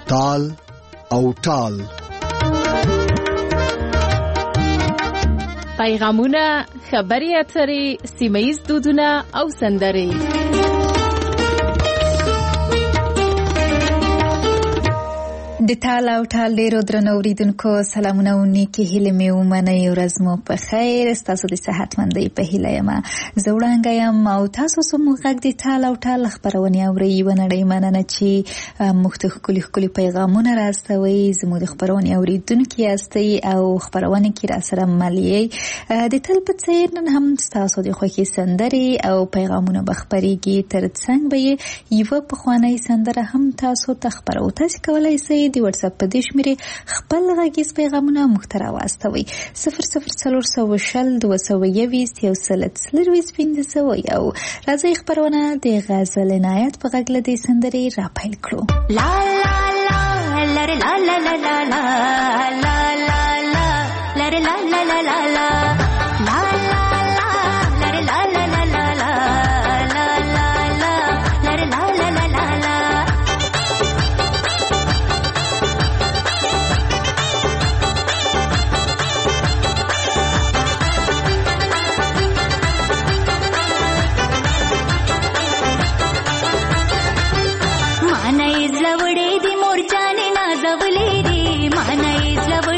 تال او ټال. پیغامونه، خبري اترې، سیمه‌ییز دودونه او سندرې. د تال او ټال ډیرو درنو اوریدونکو سلامونه او نیکی هیلې مې ومنئ. ورځ مو په خیر. ستاسو د صحتمندۍ په هیله یم. زه وړانګه یم او تاسو زموږ غږ د تال او ټال خپرونې اورئ. یوه نړۍ مننه چې موږ ته ښکلي ښکلي پیغامونه راستوئ. زموږ د خپرونې اوریدونکي یاستئ او خپرونې کې راسره مل یئ. د تل په څیر نن هم ستاسو د خوښې سندرې او پیغامونه به خپرېږي. تر څنګ به یوه پخوانۍ سندره هم تاسو ته خپرو. تاسو کولی شئ د واتس اپ په دې شمیرې خپل غږیز پیغامونه موږ ته راواستوئ. 0042021 او راځئ خپرونه د غزل عنایت په غږ له دې سندرې را پیل کړو. لا لا لا لره لا لا لا لا لا لا لا لا لره لا لا لا لا لا لا لا لره لا لا لا لا لا لا لا لا لره لا لا لا لا لا. माना इजला वडे दी मोरचाने नाजवले दी. माना इजला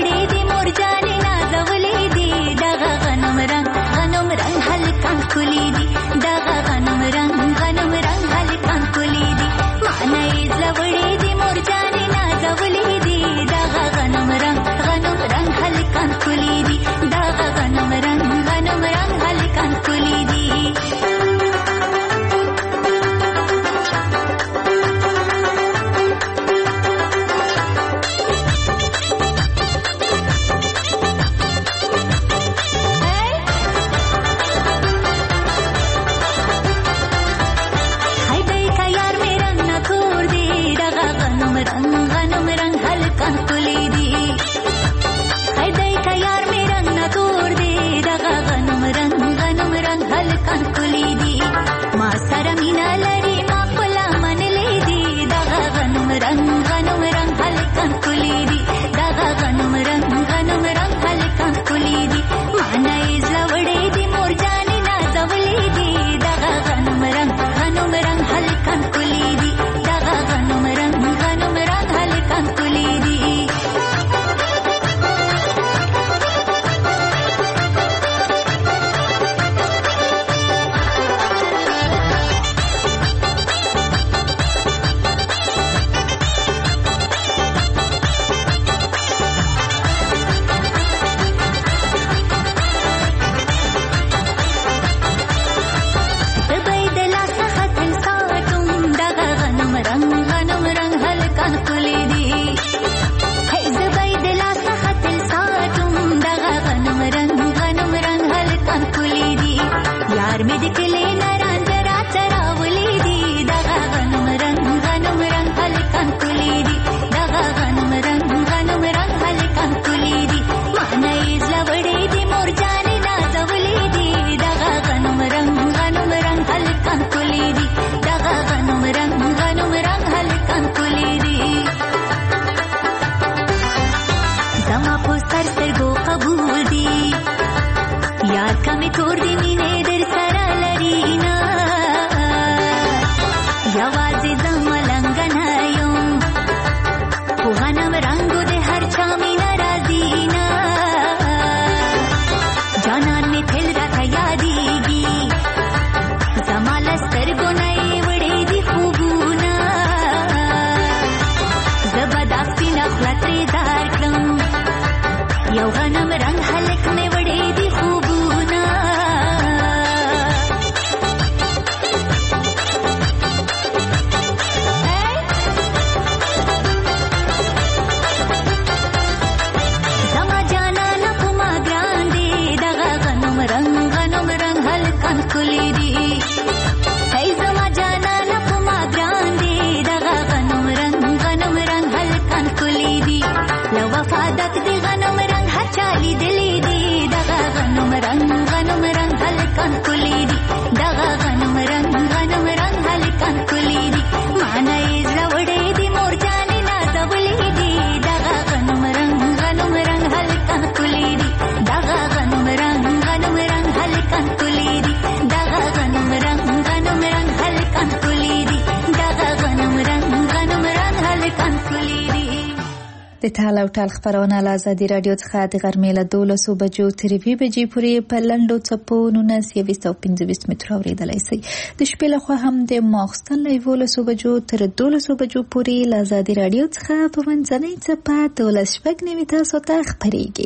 د ټال او ټال خبرونه له ازادي راډیو څخه د غرمې له 12 بجو تر 2 بجې پورې په لنډو څپو 1925 مترو اورېدلی شئ. د شپې لخوا هم د ماخوستن له 11 بجو تر 12 بجو پورې له ازادي راډیو څخه په منځنۍ څپه 12:09 تاسو ته خپرېږي.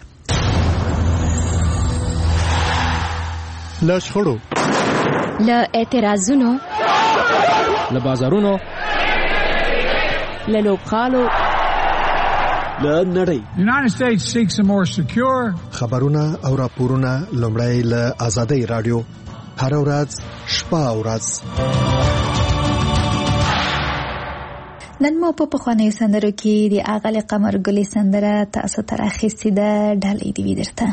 له شخړو، له اعتراضونو، له بازارونو، له لوبغالو، له نړۍ. United States seeks a more secure. خبرونه او راپورونه لومړی له ازادي راډیو هر ورځ شپه او ورځ. نن مو په پخوانیو سندرو کې د اغل قمر ګلې سندره تاسو ته راخیستې ده. ډالۍ دې وي درته.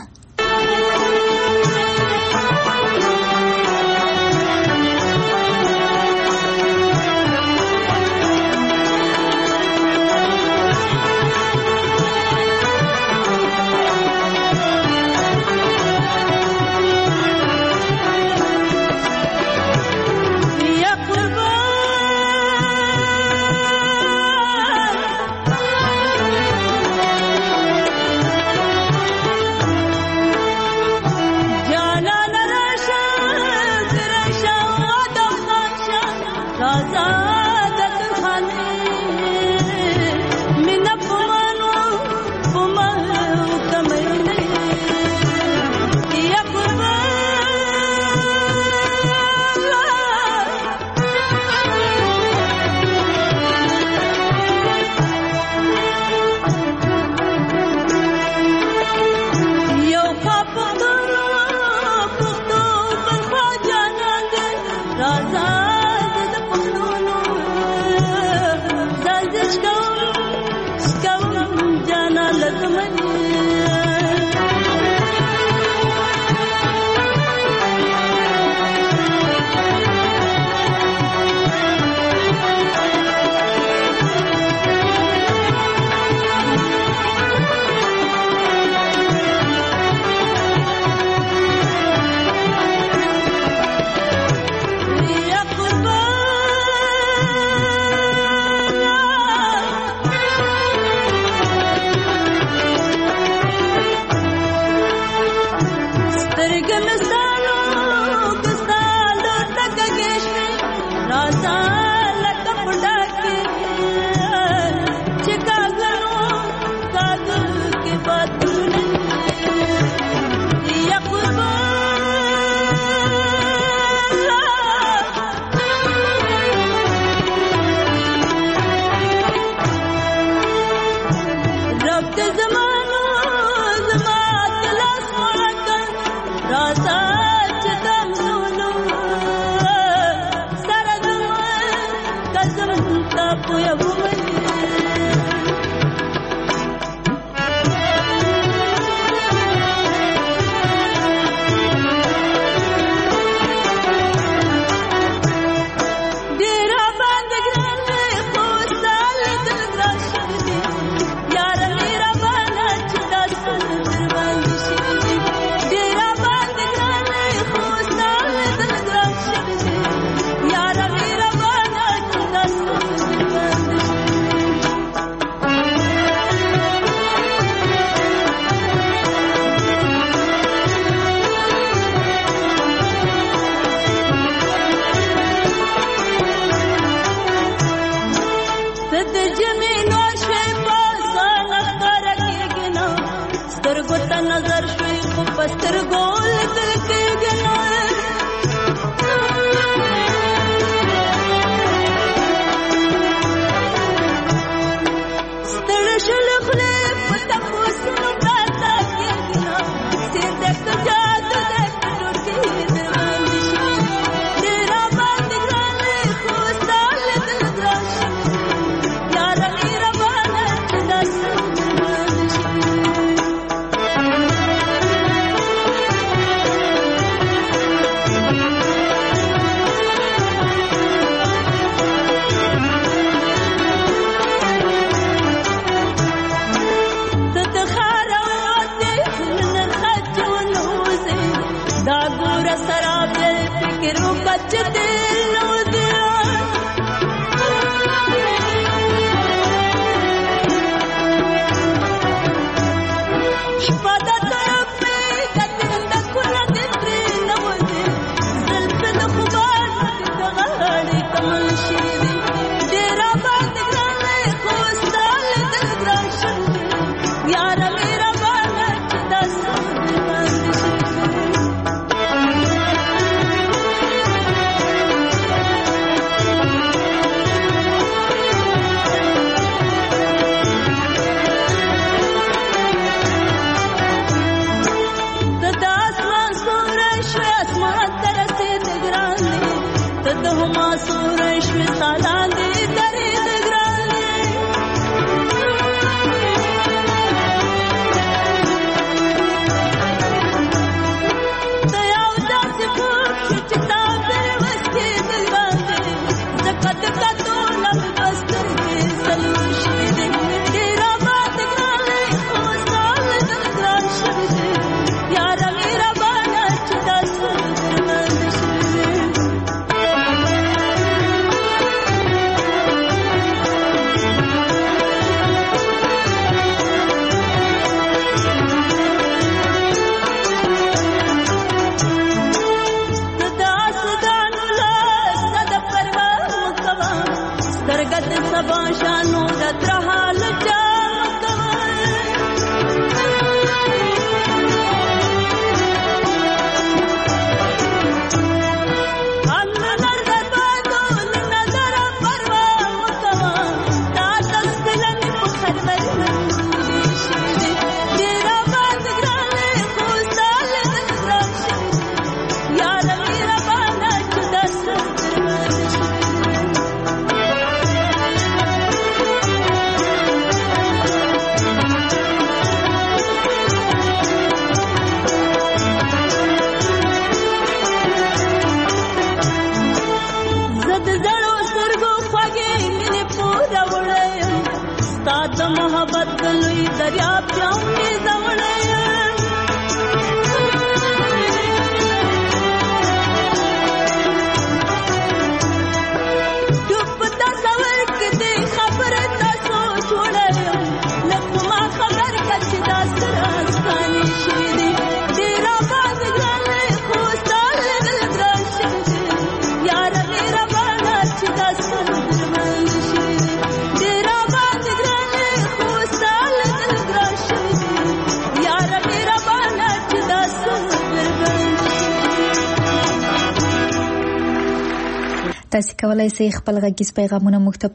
تاسو کولای شئ خپل غږیز پیغامونه موږ ته په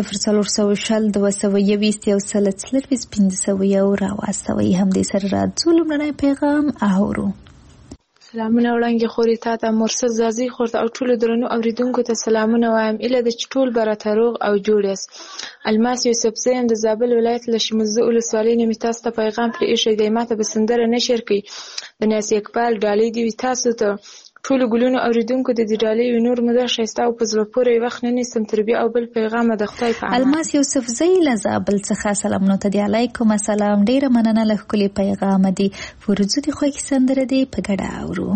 00400 راواستوئ. همدې سره راځو لومړنی پیغام اورو. سلامونه وړاندې خوري تا ته مرسل زازي خورته او ټولو درنو اوریدونکو ته سلامونه وایم. اله د ټول برته روغ او جوړ یاست. الماس یوسف زین د زابل ولایت له شمزه ولسوالۍ نه تاسو ته پیغام پرې ایښی دی. ماته به سندره نشر کړي د ناس اقبال ډالۍ دی. تاسو ته ټولو ګلونو اوریدونکو د دې ډالۍ نور مده ښایسته او په زړه پورې وخت نه نیستم تر بیا او بل پیغام د خدای په امان. الماس یوسف زین له زابل څخه سلامونه ته دی. علیکم السلام. ډیره مننه له ښکلي پیغام دی. ورځو دي خوږه سندره دی په ګډه اورو.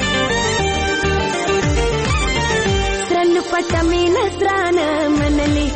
पटमी नजराना मनली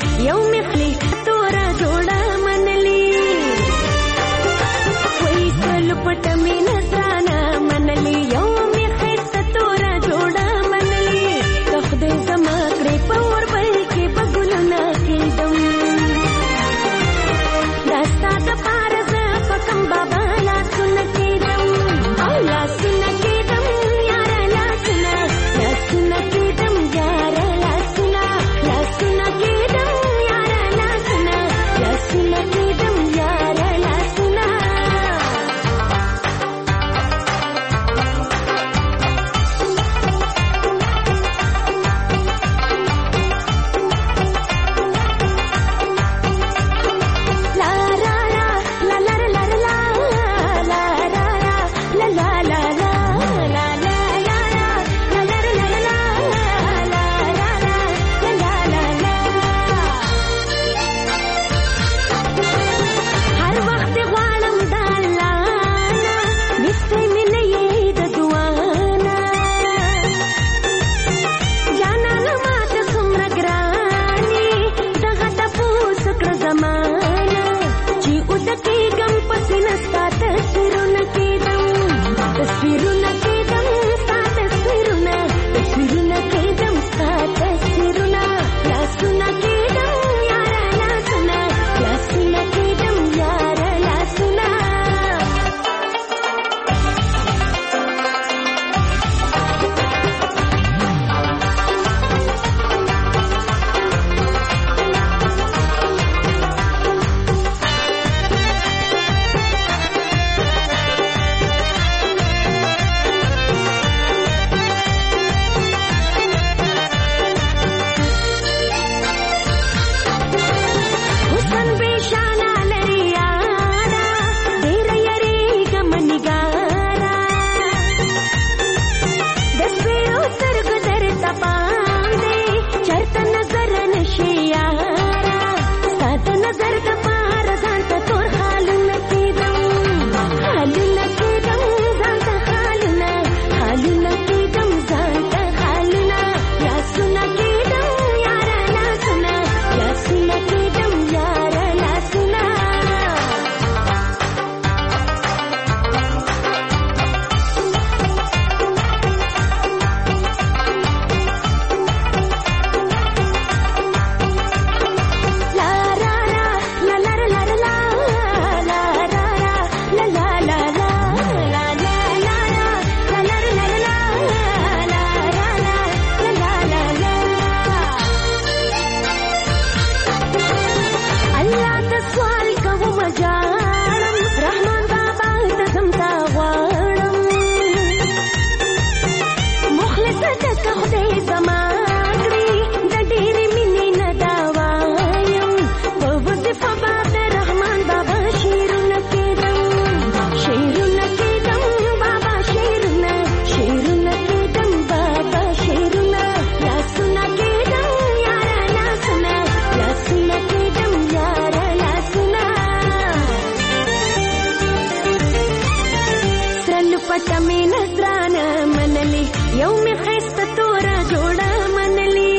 پټه مې نظرانه منلې یو مې ښایسته توره جوړه منلې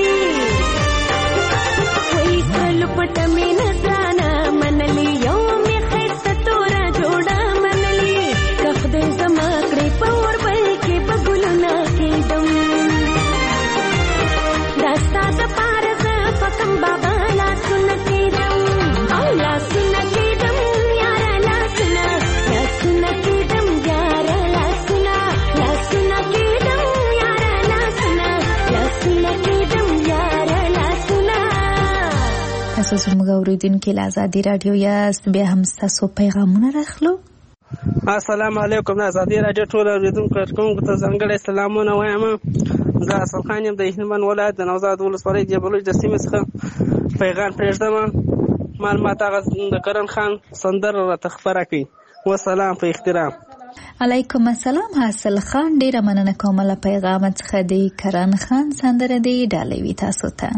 وایي کلو پټه مې نظرانه منلې یو مې ښایسته توره جوړه منلې که خدای زما کړې په اوربل کې به ګلونه کېدم دا ستا دپاره زه فکم بابا لاسونه کېدم او لاسونه کېدم یاره لاسونه لاسونه کېدم یاره لاسونه لاسونه کېدم یاره لاسونه لاسونه کېدم یاره لاسونه. تاسو زموږ اورېدونکي له ازادي راډیو یاست، بیا هم ستاسو پیغامونه راخلو. السلام علیکم. د ازادي راډیو ټول اورېدونکو ته ځانګړی سلامونه وایم. زه اصل خان یم د هلمند ولایت د نوزاد ولسوالۍ د بلوچ د سیمې څخه پیغام پرېږدم. معلومات هغه د کرن خان سندره راته خپره کړي. وسلام په احترام. علیکم السلام حاصل خان، ډیره مننه کوم له پیغام څخه. د کرن خان سندره دی ډالوي تاسو ته.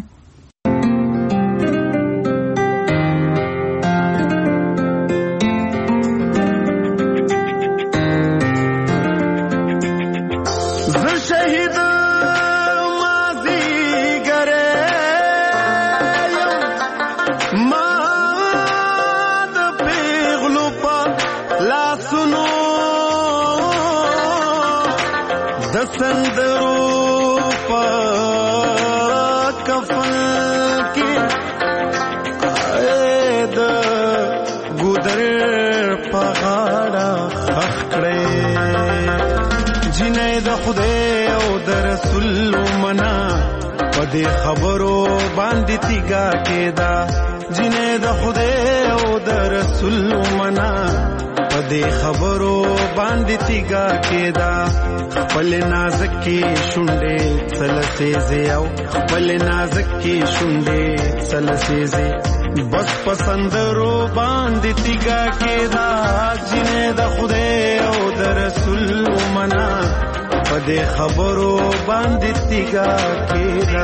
دې خبرو باندې تیګا کېدا جنې د خدای او د رسول منا په دې خبرو باندې تیګا کېدا خپل نازک کې شونډې سلسېزې او خپل نازک کې شونډې سلسېزې بس پسندرو باندې تیګا کېدا جنې د خدای او د رسول منا په دې خبرو باندې تیګا کېدا.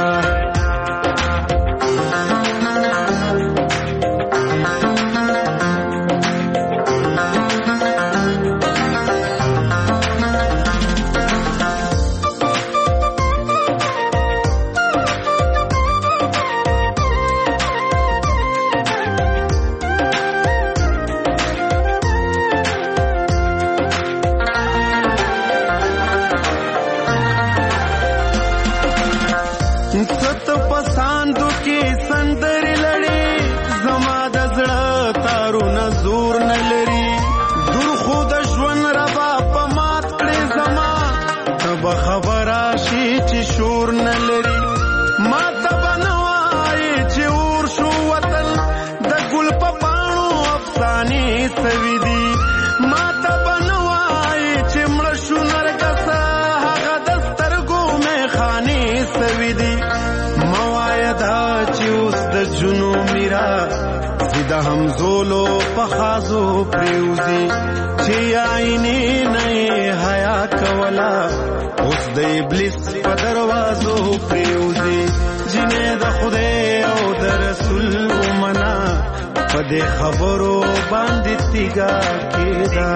همزولو پخازو پریوزی چی آئینی نئی حیا کولا اس د ابلیس په دروازو پریوزی جنې د خدای او د رسول منا په دې خبرو باندې تیګا کېدا.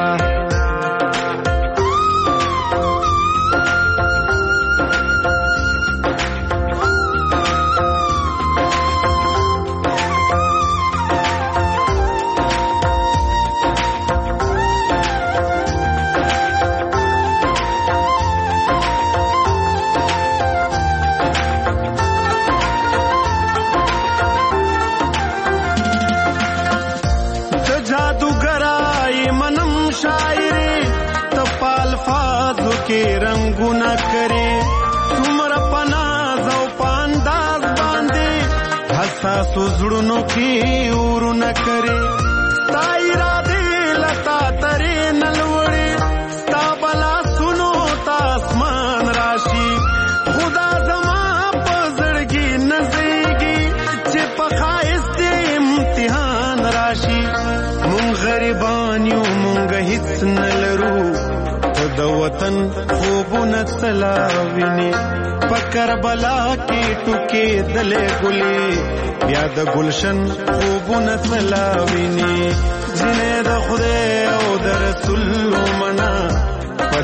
کې رنگونه کرے څومره پناز او پانداز باندې حساس زړونو کې ورونه کرے تا اراده لتا ترې نلوړې تا بلا سنو تا اسمان راشي خدا زما په زړګي نزيږي چې په خایست امتحان راشي مونږ غریبان یو مونږ هیڅ نلرو د وطن خوبونه تلاویني په کربلا کې ټوکې دلې ګلې بیا د گلشن خوبونه تلاویني جنې د خدای او د رسول منا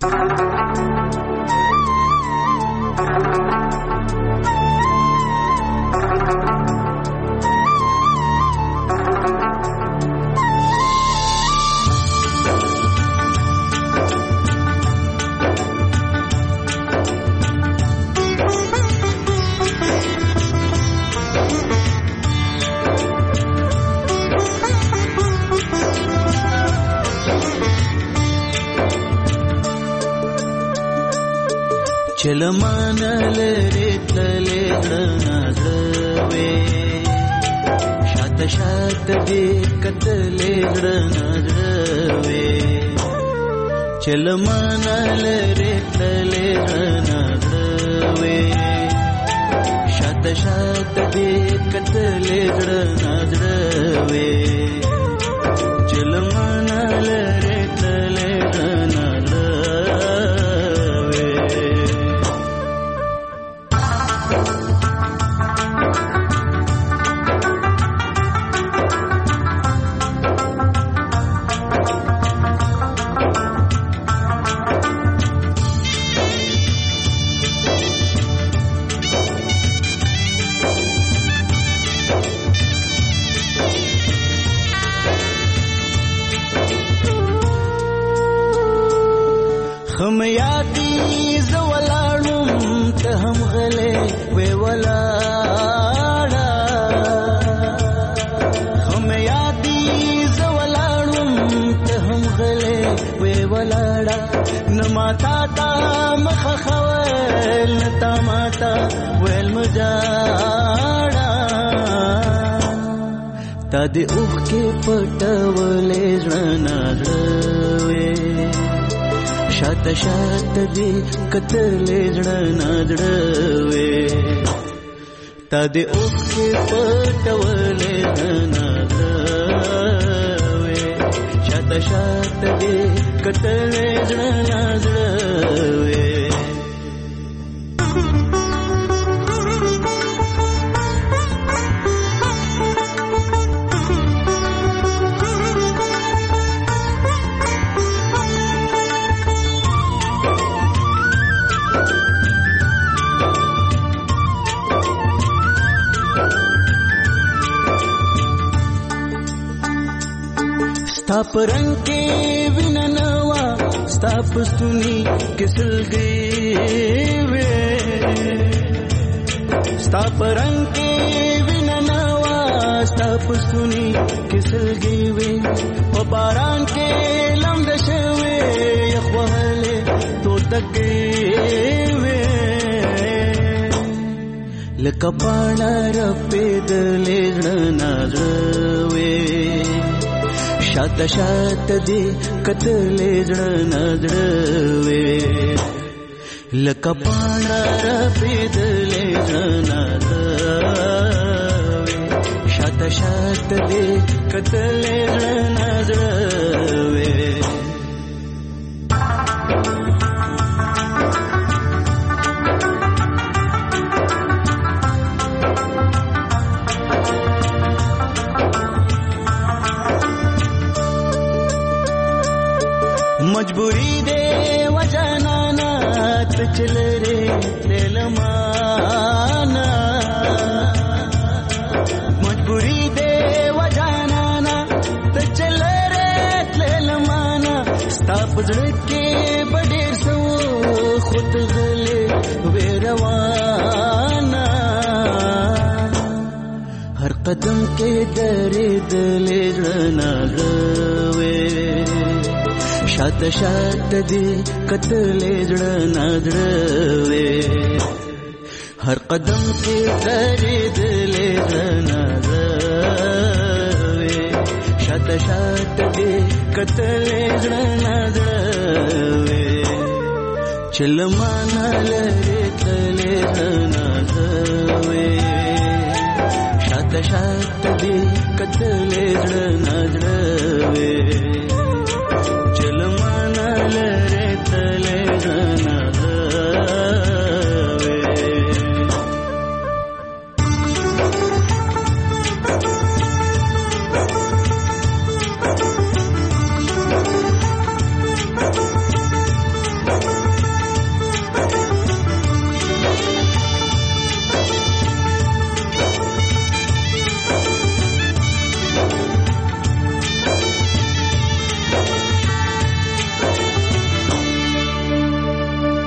چلمان لري تللې غړناړوي شات شات دې کتلې غړناړوي چلمان لري تللې غړناړوي شات شات دې کتلې غړناړوي چلمان لري تللې غړناړوي هم یادی زولاړم ته هم غلې وې ولاړه هم یادی زولاړم ته هم غلې وې ولاړه نما تا تا مخ خوال نتا ماتا ویل مجاړه تا دې اوخ کې پټولې ځناړوي شات شات دې کتلې ځناړوي تا دې اوخ کې پټولې ځناړوي شات شات دې کتلې ځناړوي ستا پرنګ کې ویننوا ستا پستونی کسلګي وې ستا پرنګ کې ویننوا ستا پستونی کسلګي وې په باران کې لمد شوي یخوهله تو تکي وې لکه پاڼه رپېدلې ځناړوي شات شات دې کتلې ځناړوي لکه پاڼه رپېدلې ځناړوي شات شات دې کتلې ځناړوي मजबूरी दे वजनाना चल रे तेलमाना मजबूरी दे वजनाना चल रे तेलमाना स्ताप के बड़े सो खुद गले वे रवाना हर कदम के दरे दले रणवे شات شات دې کتلې ځناړوي هر قدم کې درېدلې ځناړوي شات شات دې کتلې ځناړوي چلمان لري تلې ځناړوي شات شات دې کتلې ځناړوي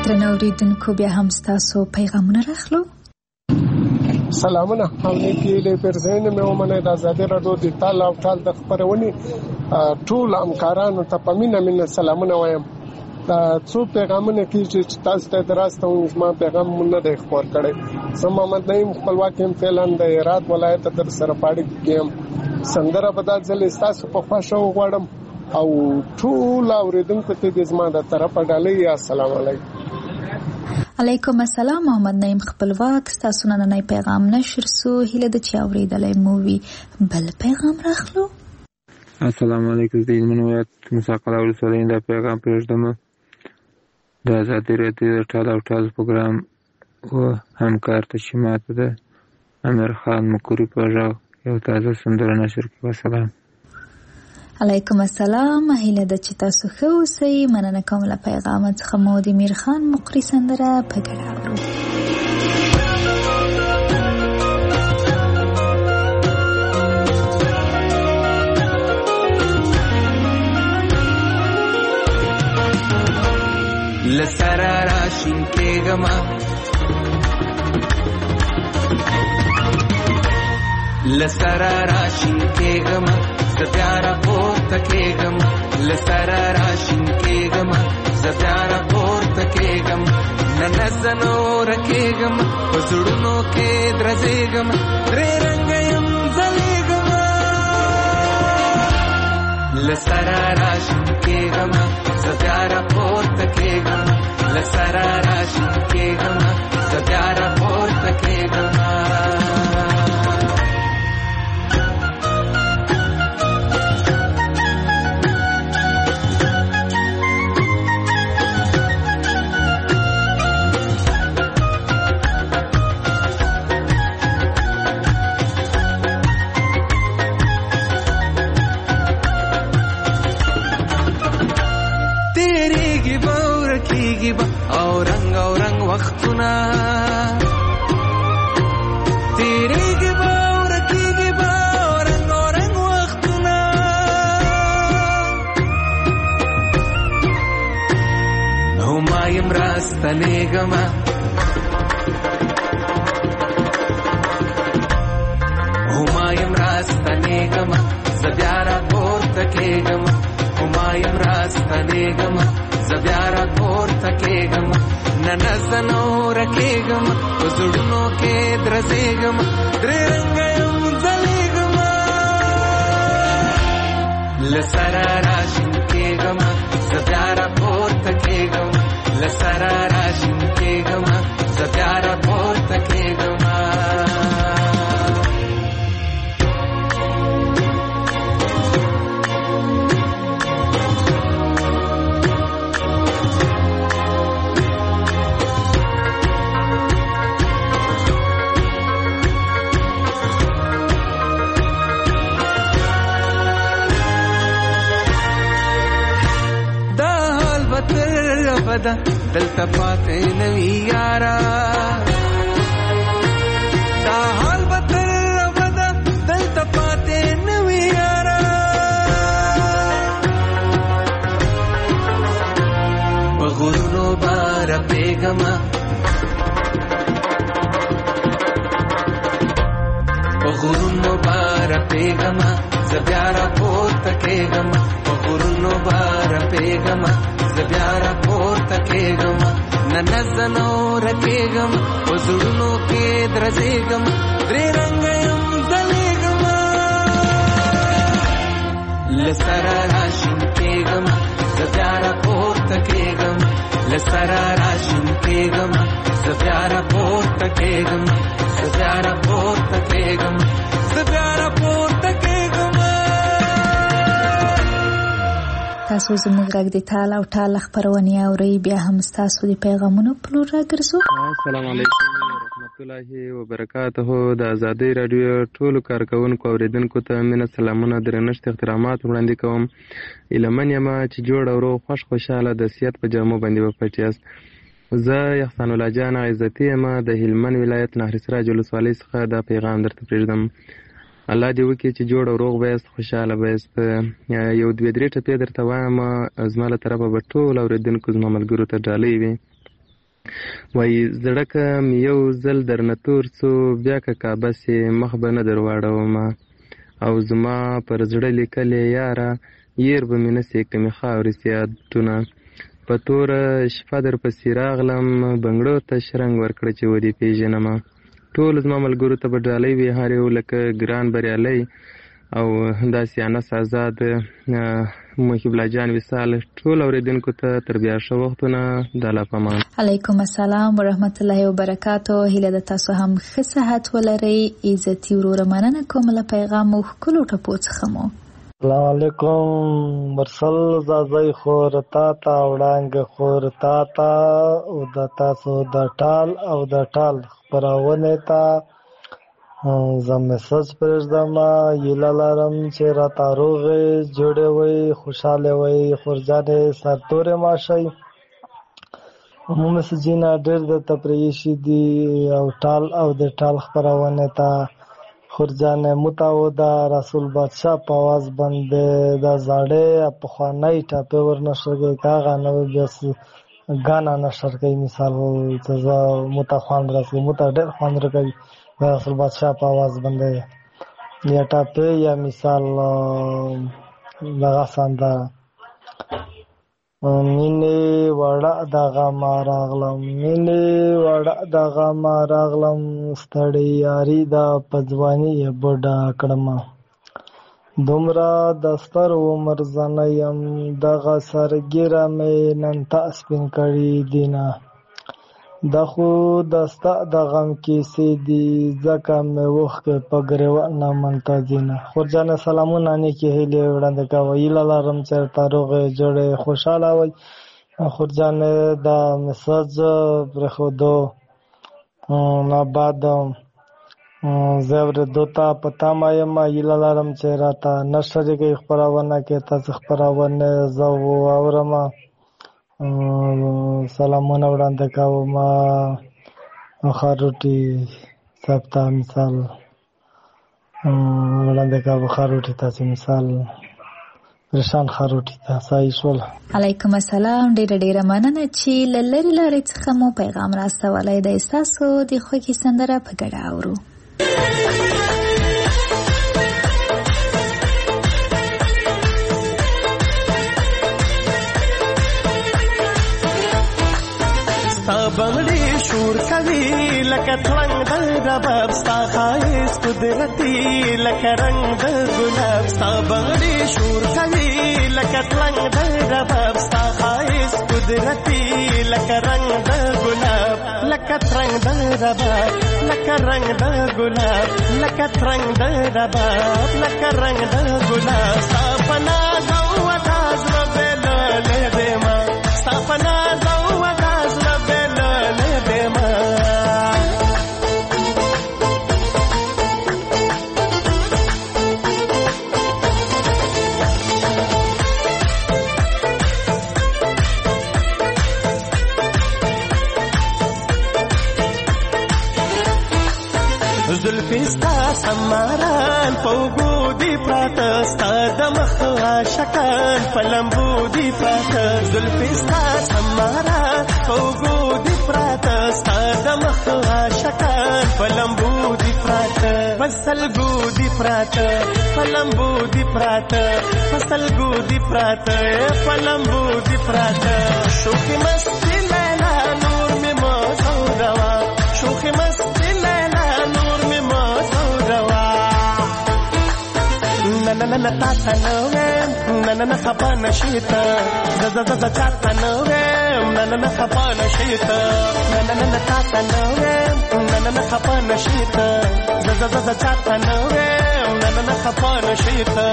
درنو اوریدونکو بیا هم ستاسو پیغامونه راخلو. سلامونه او نیکی له پرځین مې ومنه د آزادۍ راډیو د تال او ټال د خبرونې ټول همکارانو ته په مینه سلامونه وایم. څو پیغامونه کیږي چې تاسو ته دراسته ما پیغام مونږ نه خبر کړي. زه محمد نعیم خپلواک يم فعلا د هرات ولایت در سره پاړی کېم. سندره بدل ځل تاسو په خوښو غواړم او ټول اوریدونکو ته د زما د طرفه ډالۍ السلام علیکم. علیکم السلام. محمد نعیم خپلواک ستاسو نننی پیغام نشر سو هیله د چا اوریدلای مووي بل پیغام راخلو. السلام علیکم. د منویت مساقله ولسوالۍ د پیغام پرېږدم. د آزادۍ راډیو د ټال او ټال پروګرام و همکار ته چې ماته د امیر خان مکوري په غږ یو تازه سندره نشر کړي. وسلام. علیکم السلام. هیله ده چې تاسو ښه اوسئ. مننه کوم له پیغام څخه. مو د امیر خان مقري سندره په ګډه اورو. لسرا راشین کېږمه لسرا راشین کېږمه زه بیا راپورته کېږم. لسرا راشین کېږمه زه بیا راپورته کېږم. نه زه نوره کېږم په زړونو کې درځېږم. درې رنګه یم ځلېږم. لسرا راشین کېږمه زه بیا راپورته کېږم. لسرا راشین کېږمه زه بیا راپورته کېږم. او رنگ وختونه تیریږي به او رکیږي به او رنگ وختونه. او ما یم راستنېږمه او ما یم راستنېږمه زه بیا راپورته کېږم. او ما یم راستنېږمه زه بیا راپورته کېږم. نه زه نوره کېږم په زړونو کې درځېږم. درې رنګه یم ځلېږم. لسرا راشین کېږم زه بیا راپورته کېږم. لسرا راشین کېږم زه بیا راپورته کېږم. دلته پاتې نوي یارا دا حال به تر ابده دلته پاتې نوي یارا. په غرونو به رپېږمه په غرونو به رپېږمه زه بیا راپورته کېږم. په غرونو به رپېږمه زه بیا راپورته کېږم. نه زه نوره کېږم په زړونو کې درځېږم. درې رنګه یم ځلېږم. لسرا راشین کېږم زه بیا راپورته کېږم. لسرا راشین کېږم زه بیا راپورته کېږم. زه بیا راپورته کېږم. زه بیا راپورته کېږم. تاسو زموږ غږ د تال او ټال خبرونه اورئ. بیا هم ستاسو د پیغامونو په لور راګرځو. السلام علیکم ورحمت الله وبرکاته. د آزادۍ راډیو ټولو کارکونکو اوریدونکو ته مینه سلامونه درنښت احترامات وړاندې کوم. ایلمن یم چې جوړ او روغ خوشاله د صحت په جامو باندې وپټ یاست. زه احسان الله جان عزتي یم د هلمند ولایت نهر سراج ولسوالۍ څخه دا پیغام درته پرېږدم. الله دې وکړي چې جوړ او روغ بایست خوشاله بایست. یو دوه درې ټپې درته وایم زما له طرفه به ټول اوریدونکو زما ملګرو ته ډالۍ وي. وایي زړه که مې یو ځل درنه تور څو بیا که کعبه سې مخ به نه در واړومه او زما پر زړه لیکلې یاره ير به مې نه سې که مې خاورې سې یادونه په توره شپه در پسې راغلم بنګړو ته شرنګ ورکړه چې ودې پېژنمه ټول زما ملګرو ته به ډالۍ وي هر یو لکه ګران بریالی او داسې انس آزاد محب الله جان وصال ټول اوریدونکو ته تر بیا ښه وختونه د الله په امان. علیکم السلام ورحمت الله وبرکاتو. هیله د تاسو هم ښه صحت ولرئ. عزتي وروره مننه کوم له پیغام مو ښکلو ټپو څخه مو. السلام علیکم. مرسل زازی خور تا تا وړانګ خور تا تا او د تاسو د ټال او د ټال خپرونه تا زه میسج پرېږدم. هیله لرم چې راته روغې جوړې وئ خوشحاله وئ خورجانې سرتورې ماشئ. میسجونه ډېر درته پرېښي دي او ټال او د ټال خپرونه ته خورجانې متعوده رسول بادشاه په آواز باندې د زاړې پخوانۍ ټاپې ورنشر کوي که هغه نوې بیا ګانا نشر کوي. مثال چې زه مته خوند راځي مته ډېر خوند راکوي د رسول بادشاه په آواز باندې یا ټاپې یا مثال دغه سندره مینې وړه دغه ما راغلم مینې وړه دغه ما راغلم ستړی یاري دا په ځواني یې بوډا کړمه دومره د ستر عمر زنه یم دغه سرګیره مې نن تا سپین کړي دینه د خو د ستا د غم کیسې دي ځکه مې اوښکې په ګریوان نه منتظینه. خورجانې سلامونه نیکې هیلې وړاندې کوه. هیله لرم چې ورته روغې جوړې خوشحاله وئ. خورجانې د میسج پرېښودو نه بعد زه اورېدو ته په تمه یم. هیله لرم چې راته نه شریکئ خپرونه کې تاسې خپرونې زه واورم. سلامونه وړاندې کوم خاروټي صاحب ته مثال وړاندې کوم خاروټي تاسې مثال پریشان خاروټي ته صحیح شول. علیکم السلام. ډېره مننه چې له لرې لارې څخه مو پیغام راستولی دی. ستاسو د خوښې سندره په ګډه اورو. ستا بنگړي شور کوي لکه ترنګ د رباب ستا ښایست قدرتي لکه رنګ د ګلاب ستا بنگړي شور کوي لکه ترنګ د رباب ستا ښایست قدرتي لکه رنګ د ګلاب لکه ترنګ د رباب لکه رنګ د ګلاب لکه ترنګ د رباب لکه رنګ د ګلاب ستا په ناز او وطا زړه بېللی دیمه ستا په ناز او وطا زړه بېللی دیمه زلفې ستا سماران په اوږو دي پراته ستا د مخ عاشقان په لمبو دي پراته زلفې ستا سماران په اوږو دي پراته ستا د مخ عاشقان په لمبو دي پراته په سلګو دي پراته په لمبو دي پراته په سلګو دي پراته په لمبو دي پراته شوخي مستي لیلا نور مې مه زوروا شوخي مستي لیلا نور مې مه زوروا نننه تاته نه ویم نننه خفه نشي ته زه چاته نه ویم نننه خفه نشي ته نننه تاته نه ویم نننه خفه نشي ته زه چاته نه ویم نننه خفه نشي ته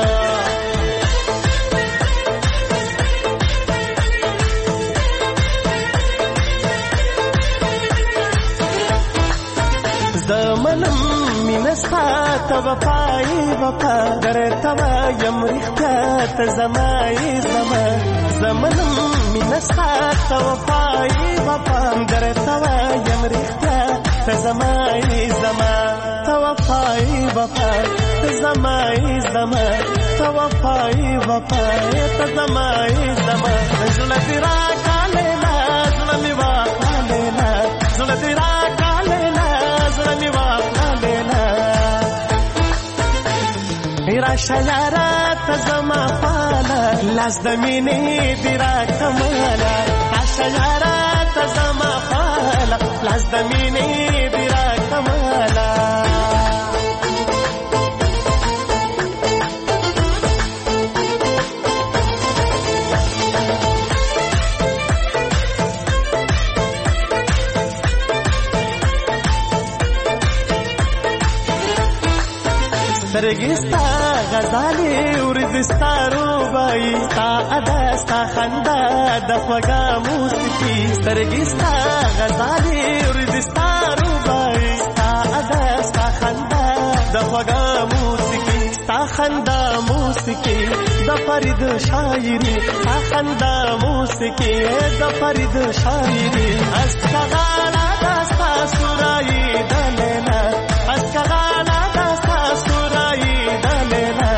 زمنم مینستا ته وفای وفا درته وایم رښتیا ته زمای زما زمنم مینستا ته وفای وفا درته وایم رښتیا ته زمای زما ته وفای وفا ته زمای زما ته وفای وفا ته زمای زما زړه دې راکاله زړه مې واکاله شیاره ته زما خواله لاس د مینې دې راکماله شیاره ته زما خواله لاس د مینې دې راکماله سترګې ستا غزالې ورځې ستا روبایي ستا ادا ستا خندا د خوږه موسیقي سترګې ستا غزالې ورځې ستا روبایي ستا ادا ستا خندا د خوږه موسیقي ستا خندا موسیقي د فرید شاعري ستا خندا موسیقي د فرید شاعري اسکغالا دا ستا سورایي د لیلا اسکغالا دا ستا سورایي د لیلا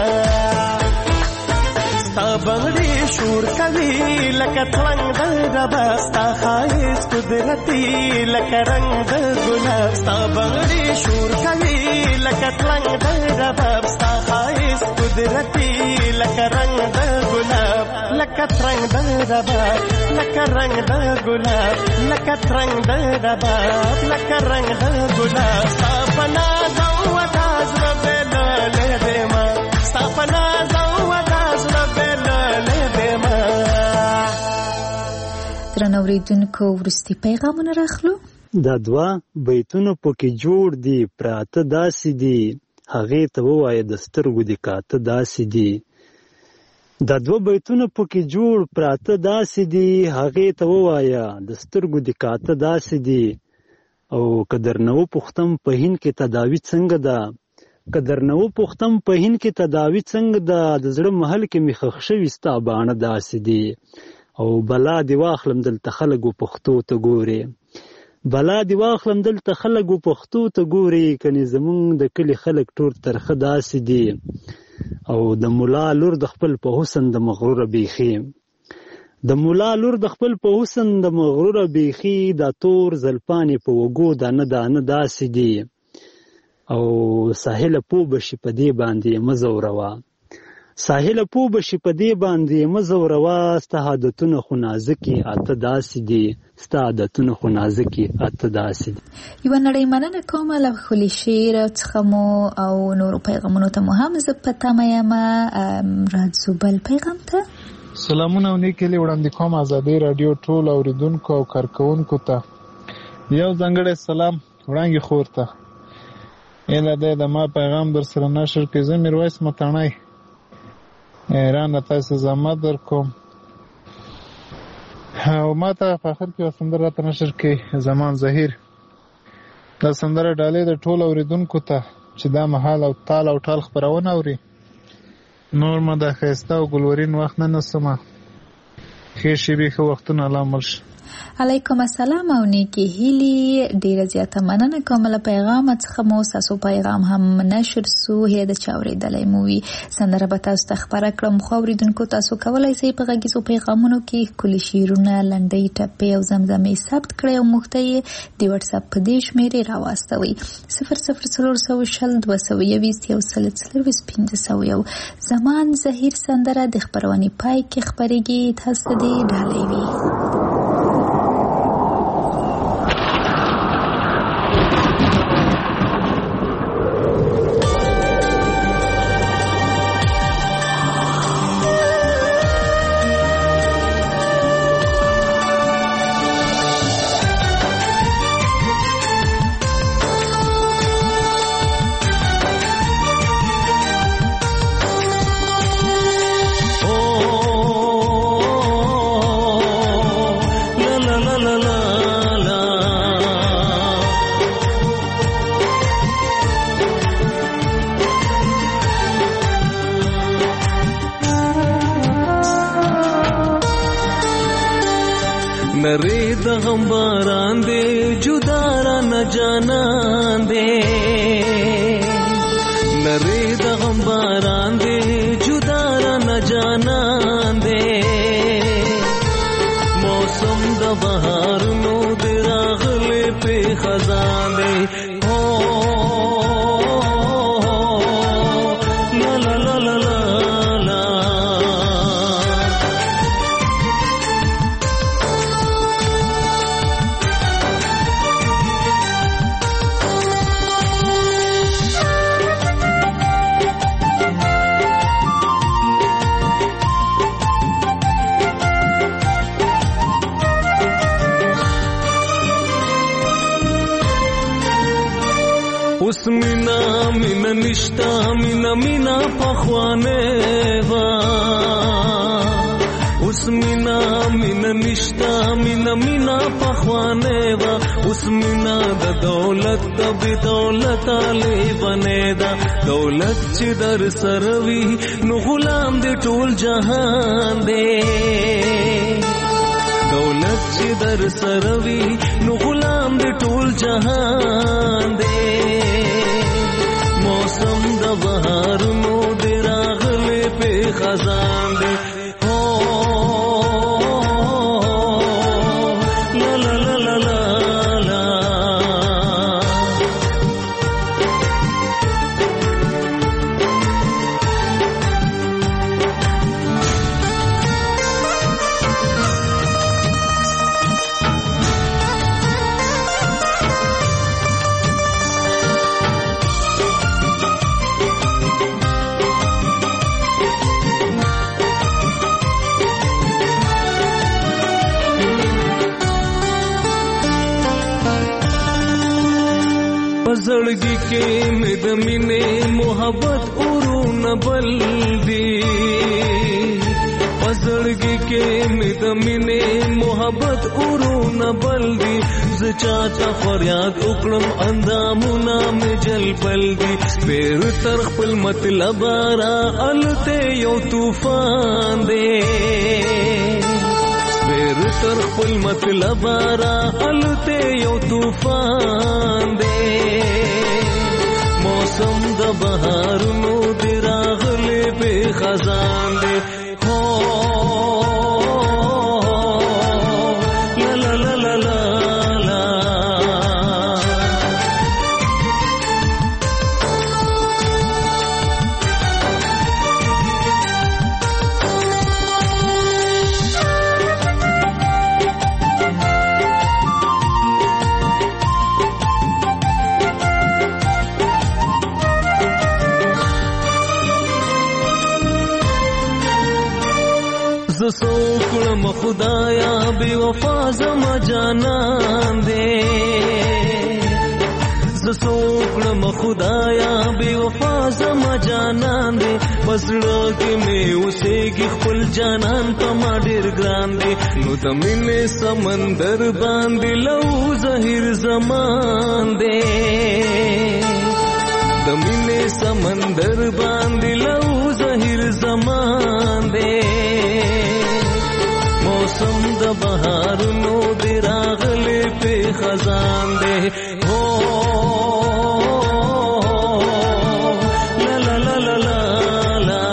ستا بنګړي شور کوي لکه تلنګ د رباب ستا ښایست قدرتي لکه رنګ د ګلاب ستا بنګړي شور کوي لکه تلنګ د رباب ستا ښایست قدرتي لکه رنګ د ګلاب لکه ترنګ د رباب لکه رنګ د ګلاب لکه ترنګ د رباب لکه رنګ د ګلاب ستا په ناز او وداز ربېللی دیما ستا په ناز او وداز ربېللی دیما. درنو اورېدونکو وروستي پیغامونه راخلو. دا دوه بیتونه پکې جوړ دي پراته داسې دي هغې ته ووایه د سترګو دې کاته داسې دي. دا دوه بیتونه پکې جوړ پراته داسې دي هغې ته ووایه د سترګو دې کاته داسې دي. او که درنه وپوښتم په هند کې تداوي څنګه ده که درنه وپوښتم په هند کې تداوي څنګه ده د زړه محل کې مې ښخ شوي ستا باڼه داسې دي. او بلا دې واخلم دلته خلک و پښتو ته ګورې بلا دې واخلم دلته خلک و پښتو ته ګورې کنې زمونږ د کلي خلک ټول ترخه داسې دي. او د ملا لور د خپل په حسن د مغروره بیخي د ملا لور د خپل په حسن د مغروره بیخي دا تور زلپانې په وګو دانه دانه داسې دي. او ساحله پوه بشي په دې باندې مه ځوروه ساحله پوه بشي په دې باندې مه ځوروه ستا عادتونه خو نازکې اته داسې دي ستا عادتونه خو نازکې اته داسې دي. یوه نړۍ مننه کوم له ښکلي شعر څخه مو او نورو پیغامونو ته مو هم زه په تمه یم. راځو بل پیغام ته. سلامونه او نیک هیلې وړاندې کوم ازادۍ راډیو ټول اورېدونکو او کارکوونکو ته. یو ځانګړی سلام وړانګې خور ته. ایله دی د ما پیغام در سره نشر کړي. زه میرویس متڼی ایران تاسو زحمت در کوم او ما ته په آخر کې یوه سندره راته نشر کړي زمان ظهیر. دا سندره ډالۍ د ټولو اورېدونکو ته چې دا مهال او تال او ټال خپرونه اوري. نور ما دا ښایسته او ګلورین وخت نه نسمه. ښې شېبې ښه وختونه الله مل شه. علیکم السلام او نیکی هیلی. ډیره زیاته مننه کوم له پیغام څخه مو تاسو پیغام هم نشر سو هي د چاورېدلې مووي سندره به تاسو ته خبره کړم. خو اورېدونکو تاسو کولای شئ په غږیزو پیغامونو کې ښکلي شعرونه لنډۍ ټپې او زمزمې ثبت کړئ او موږ ته یې د واتساپ په دې شمېرې راواستوئ 00422 زمان ظهیر سندره د خپرونې پای کې خپرېږي. تاسو دې ډالۍ وي. نری د غم باران دے جدا را نہ جانان دے نری د غم باران دے جدا را نہ جانان دے موسم د بهار نو د راغلے په خزان دے لا لا لا لا اوس مینا مینا نشتا مینا مینا پخوانه وا اوس مینا مینا نشتا مینا مینا پخوانه وا اوس مینا د دولت د بدولت علی بنیدا دولت چې در سروي نو غلام دې ټول جهان دې دولت چې در سروي نو غلام دې ټول جهان دې موسم د بهار نو دې راغله په خزان دې زړګي کې مې د مینې محبت اورونه بل دي زړګي کې مې د مینې محبت اورونه بل دي زه چاته فریاد وکړم اندامونه مې جل بل دي پیر تر خپل مطلب را الته یو طوفان دی پیر تر خپل مطلب را الته یو طوفان دی موسم د بهار نو دی راغلی به خزان دی سوکړم خدایا بے وفا زما جانان دے سوکړم خدایا بے وفا زما جانان دے پسړه کې مې اوسېږي خپل جانان په ما ډېر ګران دے نو د مینې سمندر باندې لو زهیر زمان دے د مینې سمندر باندې لو زهیر زمان دے موسم د بهار نو دی راغلی په خزان دی هو لا لا لا لا لا لا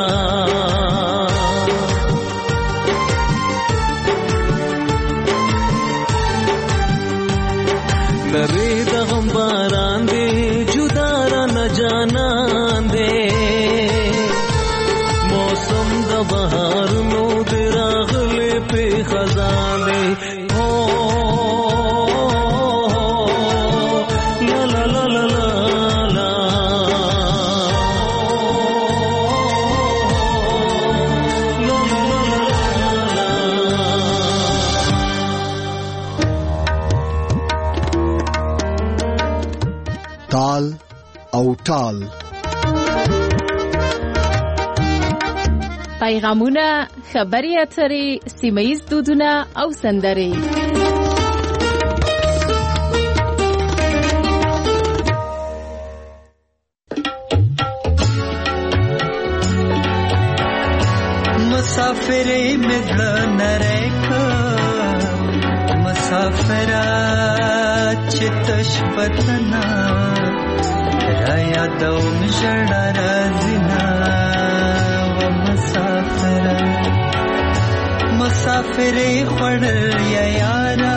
لری د غم باران دی جدا را نه جانان دی موسم د بهار نو دی راغلی په خزان دی هو لا لا لا لا لا تال او ټال پیغامونه، خبري اترې، سیمه ییز دودونه او سندرې. مسافرې مې زړه نری کړ مسافره چې تش وطنه را یادوم ژړا راځي نه مسافرې خوړل یا یارا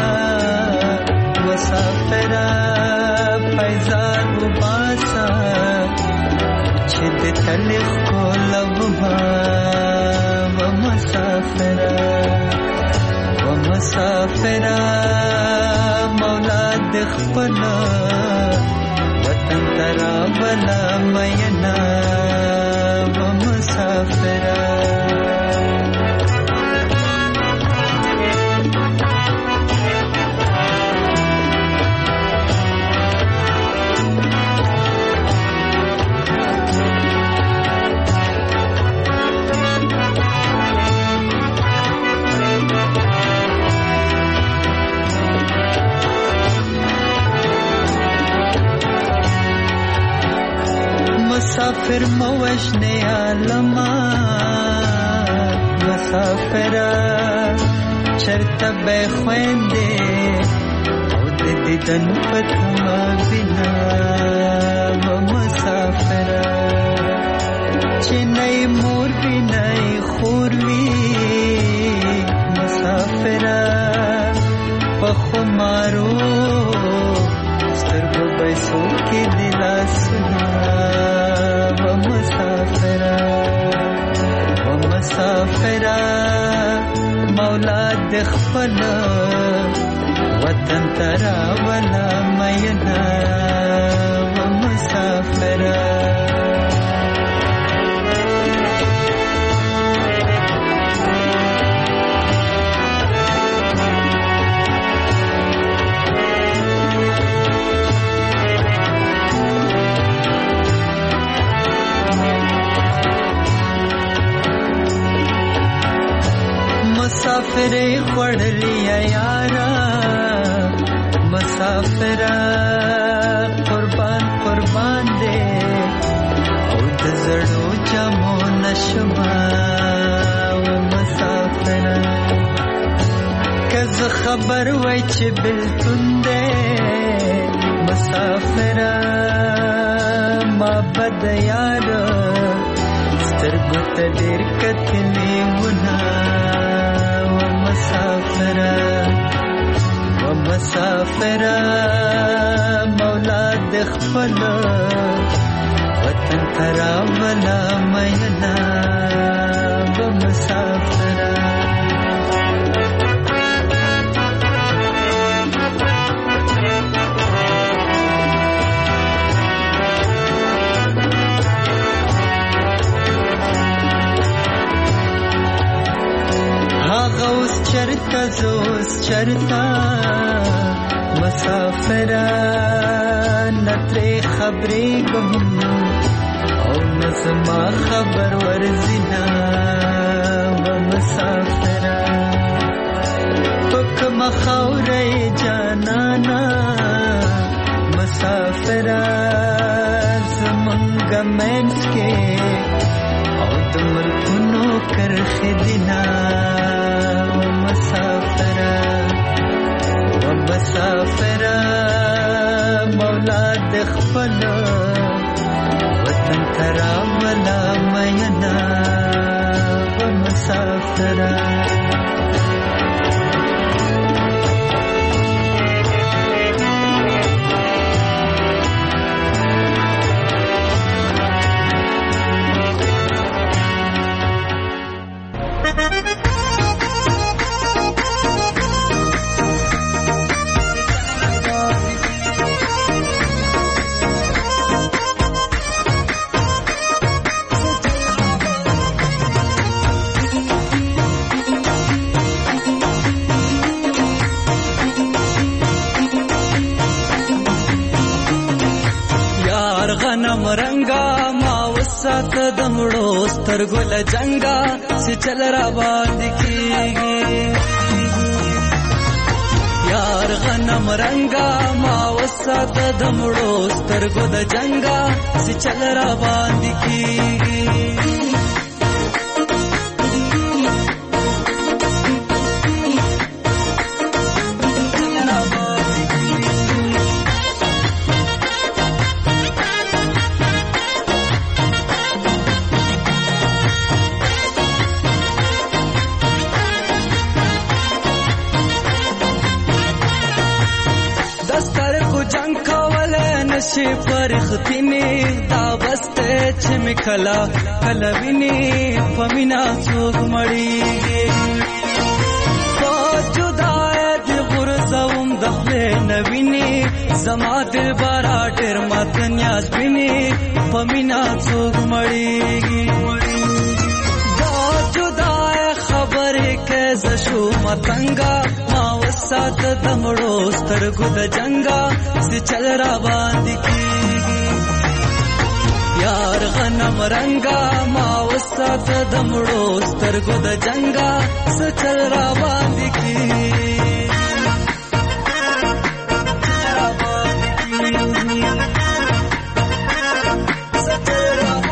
مسافره فیضان وباسا چې د تلخ کولم و مسافره مولا د خپل وطن ترا بلا مینا و مسافره مسافر موجنه عالما مسافر چرته به خويندې او د دیدن پتما بنا و مسافر چې نه مور بنا خور وی مسافر په خمارو سترګو پیسو کې دلاسنا و مسافر مولا د خپل وطن ترا ولا مینا و مسافر مسافر خړلې یارا مسافر قربان قربان دې او د زړو جامو نشما و مسافر کز خبر وای چې بلتون دې مسافر ما بد یار سترګو ته ډېر کتلې ونا مسافر مولا د خپل وطن ترا ولا مینا و مسافر غوث چرتا زوس چرتا مسافر نتري خبري گم او نسما خبر ورزنا و مسافر پک مخاوري جانانا مسافر زمنگ منس کے او دمل کنو کرخ دینا مسافر مولا د خپل وطن ترا ولا مینا و مسافر رنگا ما وسات دمړو سترګل جنگا چې چل را باندې کیږي یار غنم رنگا ما وسات دمړو سترګل جنگا چې چل را باندې کیږي نشي پرختینی دا بسته چې مکلا کلوینی پمینا څوک مړیږي جدای دی غرزوم د خپل نوینی زما دل بارا ډېر مات نیاز بینی پمینا څوک مړیږي دا جدای خبرې کې زشو متنګا ما وسات دمړو سترګو د جنگا چې چل را باندې کیږي یار غنم رنگا ما وسات دمړو سترګو د جنگا چې چل را باندې کیږي را باندې کیږي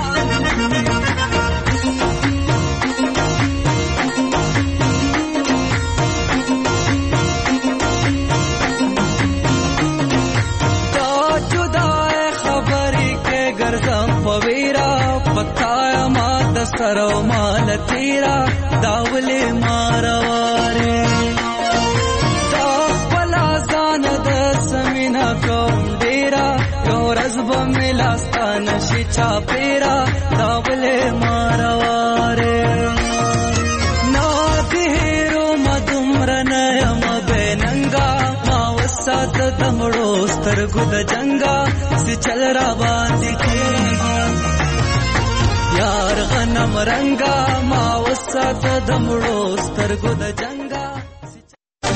مقرر او مال تیرا داولې مارواره دا ولا ځان د سمینا کوم ډیرا یو ورځ به ملاستان شي چا پیرا داولې مارواره نا دهرو مدمرنه م بننګا ما وسات دمړو سترګو د جنگا سي چل را باندې کیږي یار غنم رنگا ما وسات دمړو سترګو د جنگا